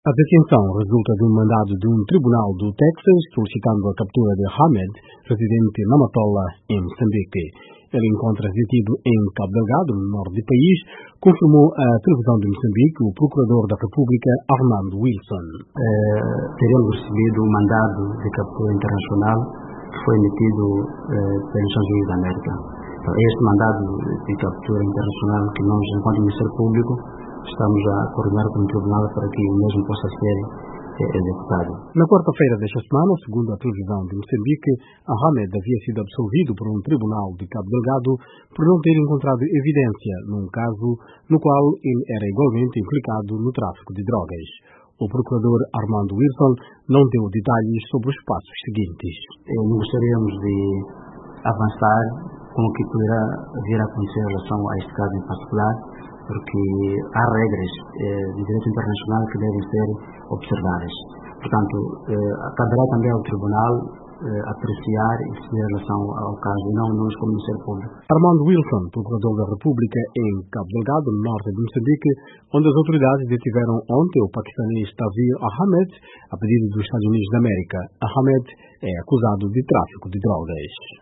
A detenção resulta de um mandado de um tribunal do Texas solicitando a captura de Ahmed, residente na Matola, em Moçambique. Ele encontra-se detido em Cabo Delgado, no norte do país, confirmou a televisão de Moçambique o procurador da República, Armando Wilson. Teremos recebido um mandado de captura internacional que foi emitido pelas Nações Unidas da América. Este mandado de captura internacional que nós, enquanto Ministério Público, estamos a coordenar com o Tribunal para que o mesmo possa ser executado. Na quarta-feira desta semana, segundo a televisão de Moçambique, Ahmed havia sido absolvido por um tribunal de Cabo Delgado por não ter encontrado evidência num caso no qual ele era igualmente implicado no tráfico de drogas. O procurador Armando Wilson não deu detalhes sobre os passos seguintes. Gostaríamos de avançar com o que poderá vir a acontecer em relação a este caso em particular, porque há regras de direito internacional que devem ser observadas. Portanto, caberá também ao Tribunal apreciar e decidir em relação ao caso, e não nós como Ministério Público. Armando Wilson, procurador da República em Cabo Delgado, no norte de Moçambique, onde as autoridades detiveram ontem o paquistanês Tavir Ahmed, a pedido dos Estados Unidos da América. Ahmed é acusado de tráfico de drogas.